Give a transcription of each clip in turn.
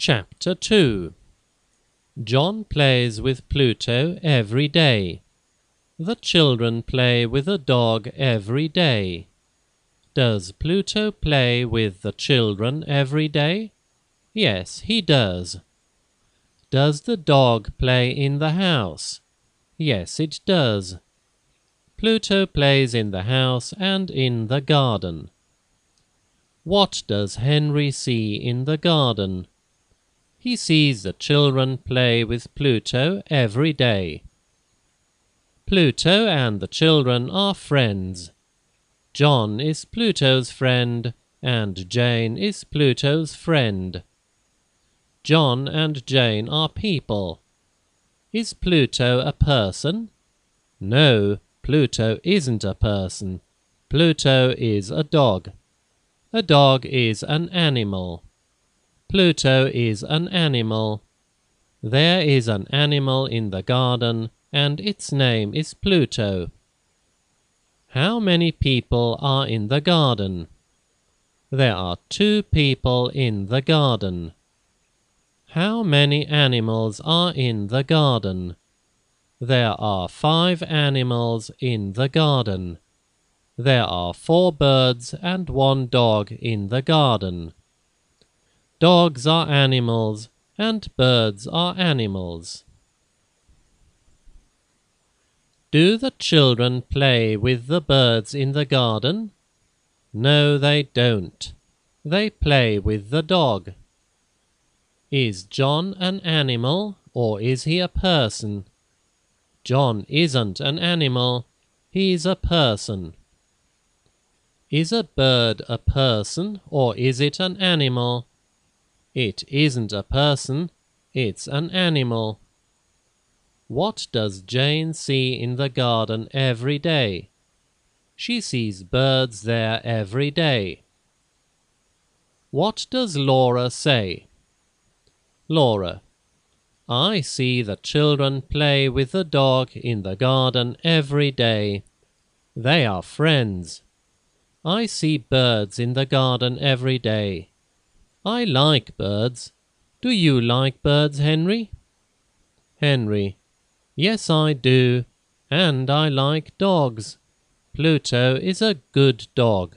Chapter 2. John plays with Pluto every day. The children play with a dog every day. Does Pluto play with the children every day? Yes, he does. Does the dog play in the house? Yes, it does. Pluto plays in the house and in the garden. What does Henry see in the garden? He sees the children play with Pluto every day. Pluto and the children are friends. John is Pluto's friend, and Jane is Pluto's friend. John and Jane are people. Is Pluto a person? No, Pluto isn't a person. Pluto is a dog. A dog is an animal. Pluto is an animal. There is an animal in the garden, and its name is Pluto. How many people are in the garden? There are 2 people in the garden. How many animals are in the garden? There are 5 animals in the garden. There are 4 birds and 1 dog in the garden. Dogs are animals, and birds are animals. Do the children play with the birds in the garden? No, they don't. They play with the dog. Is John an animal, or is he a person? John isn't an animal. He's a person. Is a bird a person, or is it an animal? It isn't a person, it's an animal. What does Jane see in the garden every day? She sees birds there every day. What does Laura say? Laura: I see the children play with the dog in the garden every day. They are friends. I see birds in the garden every day. I like birds. Do you like birds, Henry? Henry: Yes, I do, and I like dogs. Pluto is a good dog.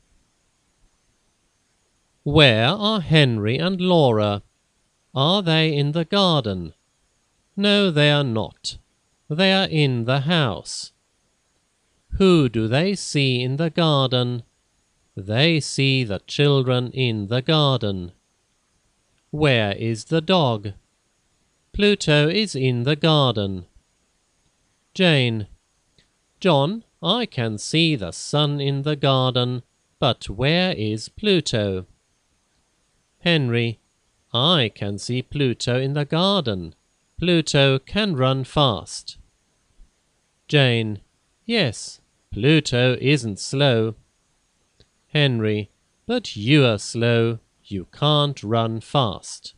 Where are Henry and Laura? Are they in the garden? No, they are not. They are in the house. Who do they see in the garden? They see the children in the garden. Where is the dog? Pluto is in the garden. Jane: John, I can see the sun in the garden, but where is Pluto? Henry: I can see Pluto in the garden. Pluto can run fast. Jane: Yes, Pluto isn't slow. Henry: But you are slow. You can't run fast.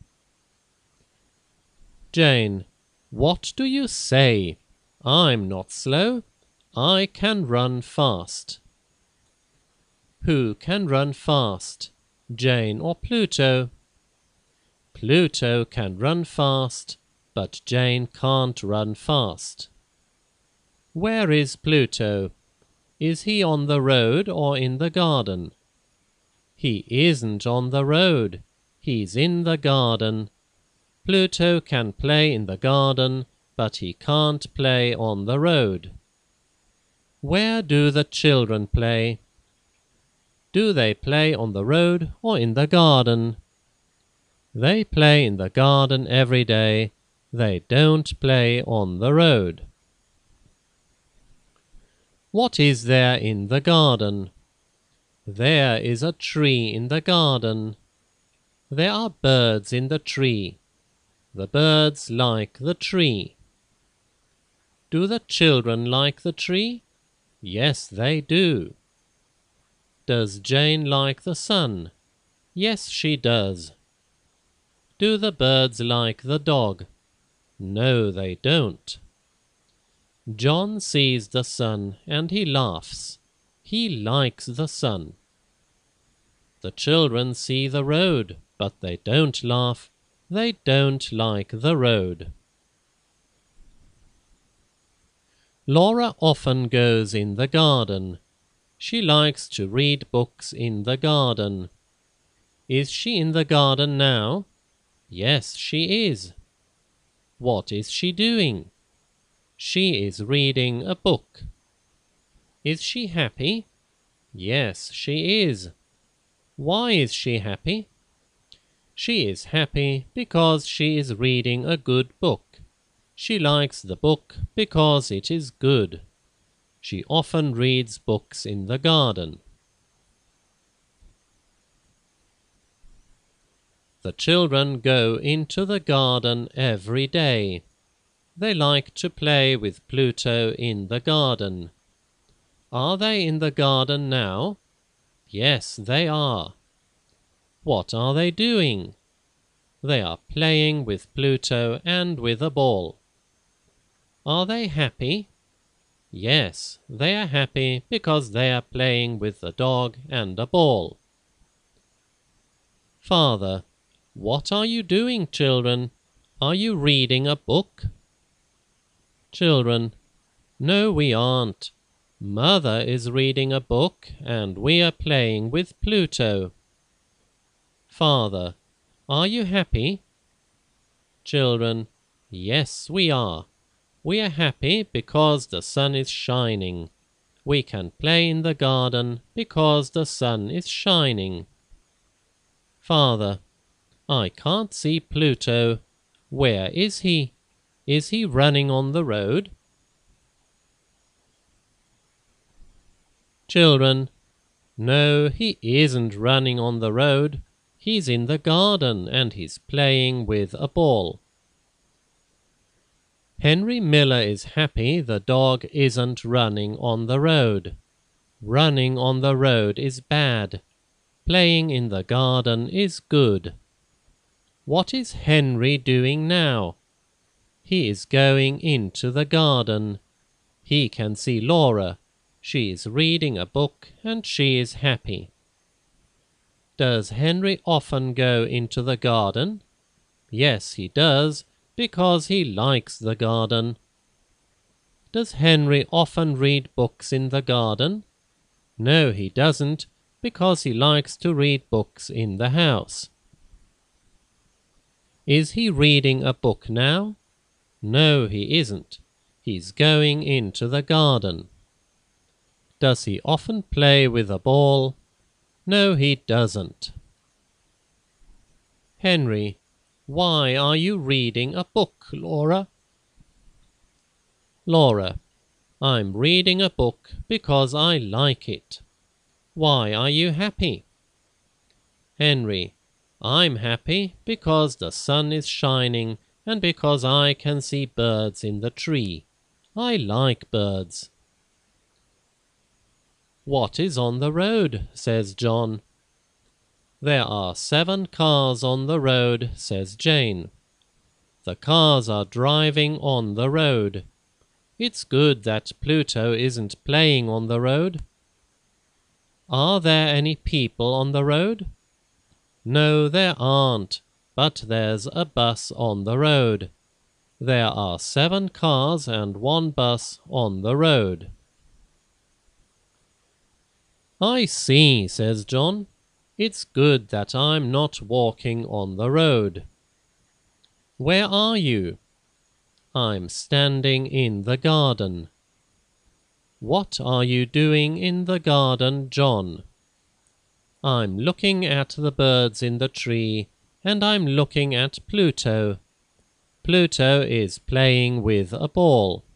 Jane: What do you say? I'm not slow. I can run fast. Who can run fast, Jane or Pluto? Pluto can run fast, but Jane can't run fast. Where is Pluto? Is he on the road or in the garden? He isn't on the road. He's in the garden. Pluto can play in the garden, but he can't play on the road. Where do the children play? Do they play on the road or in the garden? They play in the garden every day. They don't play on the road. What is there in the garden? There is a tree in the garden. There are birds in the tree. The birds like the tree. Do the children like the tree? Yes, they do. Does Jane like the sun? Yes, she does. Do the birds like the dog? No, they don't. John sees the sun and he laughs. He likes the sun. The children see the road, but they don't laugh. They don't like the road. Laura often goes in the garden. She likes to read books in the garden. Is she in the garden now? Yes, she is. What is she doing? She is reading a book. Is she happy? Yes, she is. Why is she happy? She is happy because she is reading a good book. She likes the book because it is good. She often reads books in the garden. The children go into the garden every day. They like to play with Pluto in the garden. Are they in the garden now? Yes, they are. What are they doing? They are playing with Pluto and with a ball. Are they happy? Yes, they are happy because they are playing with a dog and a ball. Father, what are you doing, children? Are you reading a book? Children, no, we aren't. Mother is reading a book and we are playing with Pluto. Father, are you happy? Children, yes, we are. We are happy because the sun is shining. We can play in the garden because the sun is shining. Father, I can't see Pluto. Where is he? Is he running on the road? Children, no, he isn't running on the road. He's in the garden and he's playing with a ball. Henry Miller is happy the dog isn't running on the road. Running on the road is bad. Playing in the garden is good. What is Henry doing now? He is going into the garden. He can see Laura. She is reading a book and she is happy. Does Henry often go into the garden? Yes, he does, because he likes the garden. Does Henry often read books in the garden? No, he doesn't, because he likes to read books in the house. Is he reading a book now? No, he isn't. He's going into the garden. Does he often play with a ball? No, he doesn't. Henry, why are you reading a book, Laura? Laura, I'm reading a book because I like it. Why are you happy? Henry, I'm happy because the sun is shining and because I can see birds in the tree. I like birds. What is on the road? Says John. There are 7 cars on the road, says Jane. The cars are driving on the road. It's good that Pluto isn't playing on the road. Are there any people on the road? No, there aren't, but there's a bus on the road. There are 7 cars and 1 bus on the road. I see, says John. It's good that I'm not walking on the road. Where are you? I'm standing in the garden. What are you doing in the garden, John? I'm looking at the birds in the tree, and I'm looking at Pluto. Pluto is playing with a ball.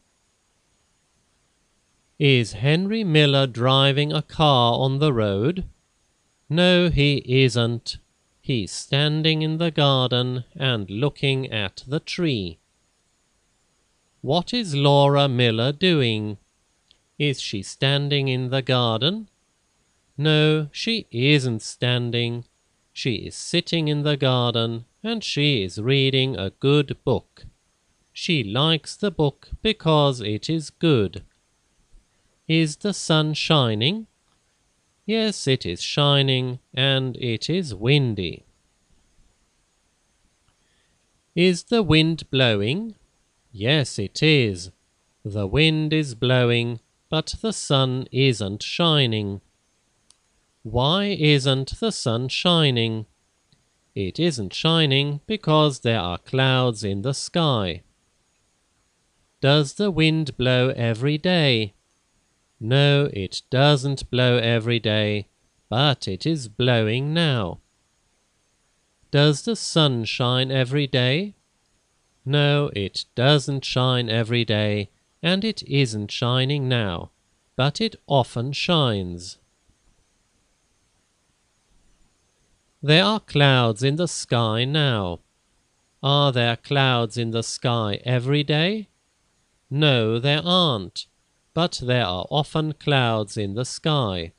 Is Henry Miller driving a car on the road? No, he isn't. He's standing in the garden and looking at the tree. What is Laura Miller doing? Is she standing in the garden? No, she isn't standing. She is sitting in the garden and she is reading a good book. She likes the book because it is good. Is the sun shining? Yes, it is shining and it is windy. Is the wind blowing? Yes, it is. The wind is blowing, but the sun isn't shining. Why isn't the sun shining? It isn't shining because there are clouds in the sky. Does the wind blow every day? No, it doesn't blow every day, but it is blowing now. Does the sun shine every day? No, it doesn't shine every day, and it isn't shining now, but it often shines. There are clouds in the sky now. Are there clouds in the sky every day? No, there aren't, but there are often clouds in the sky.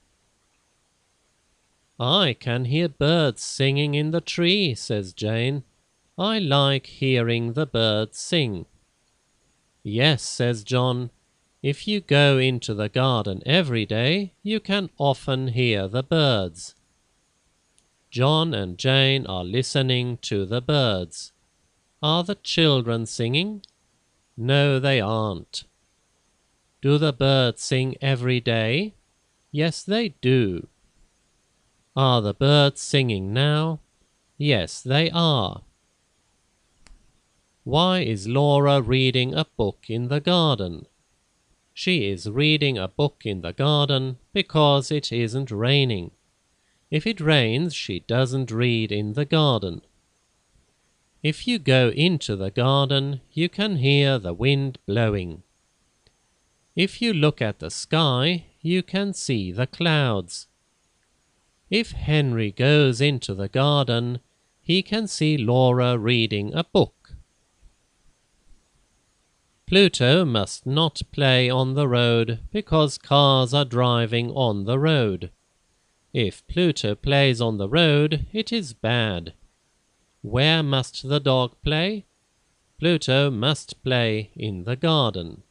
I can hear birds singing in the tree, says Jane. I like hearing the birds sing. Yes, says John. If you go into the garden every day, you can often hear the birds. John and Jane are listening to the birds. Are the children singing? No, they aren't. Do the birds sing every day? Yes, they do. Are the birds singing now? Yes, they are. Why is Laura reading a book in the garden? She is reading a book in the garden because it isn't raining. If it rains, she doesn't read in the garden. If you go into the garden, you can hear the wind blowing. If you look at the sky, you can see the clouds. If Henry goes into the garden, he can see Laura reading a book. Pluto must not play on the road because cars are driving on the road. If Pluto plays on the road, it is bad. Where must the dog play? Pluto must play in the garden.